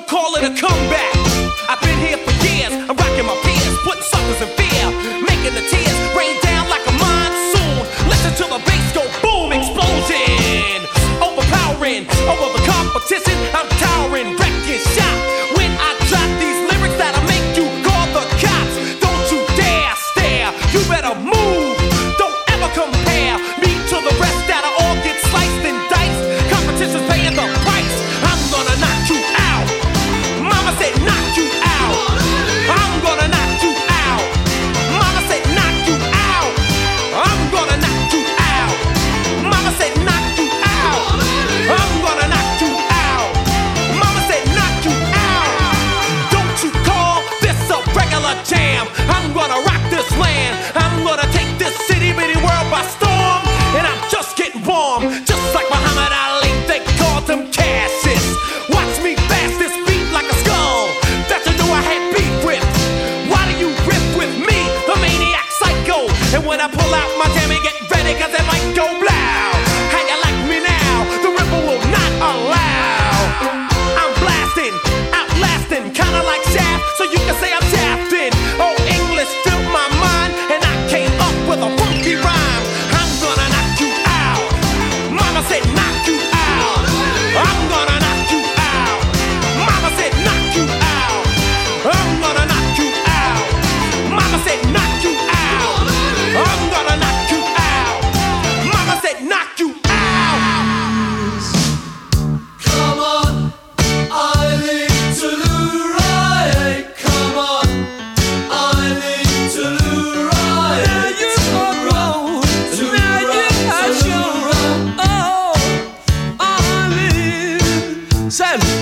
don't call it a comeback. I've been here for years, I'm rocking my peers, putting suckers in fear, making the tears rain down like a monsoon. Listen to the bass go boom, explosion, overpowering, over the competition. I'm towering, wrecking shop. When I drop these lyrics that'll make you call the cops. Don't you dare stare, you better move. Don't ever compare me to the rest that'll all get sliced and diced. Competition's paying the price. I'm gonna knock you out. Mama said knock you out. I'm gonna knock you out. Mama said knock you out. I'm gonna knock you out. Mama said knock you out. I'm gonna knock you out. Mama said knock you out. Don't you call this a regular jam. I'm gonna rock this land. I'm gonna take this city bitty world by storm. And I'm just getting warm. Just like Muhammad Ali, they called him Cassius. Watch me fast this beat like a skull that you knew I had beef with. Why do you rip with me, the maniac psycho? And when I pull out my jammy, get ready, cause it might go blow. How you like me now? The ripple will not allow. I'm blasting, outlasting, kinda like Shaft, so you can say I'm shafting. Oh, English filled my mind, and I came up with a funky rhyme. I'm gonna knock you out. Mama said knock you out. I'm gonna knock you out. Mama said knock you out. I'm gonna knock you out. Mama said knock you out. I'm gonna knock you out. Mama said knock you out. Come on, I need to right. Come on, I need to right. Now you are wrong. To Now you right, are to sure. right. Oh, I live. Said